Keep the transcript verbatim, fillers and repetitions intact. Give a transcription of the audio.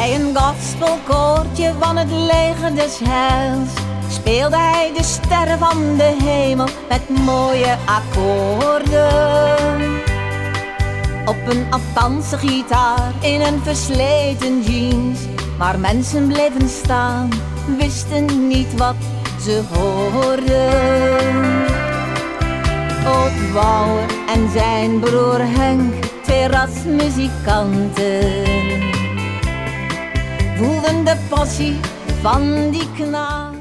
Bij een gospelkoortje van het leger des heils speelde hij de sterren van de hemel met mooie akkoorden. Op een Afghaanse gitaar in een versleten jeans, maar mensen bleven staan, wisten niet wat ze hoorden. Oud Bouwer en zijn broer Henk, twee rasmuzikanten, voelden de passie van die knaap.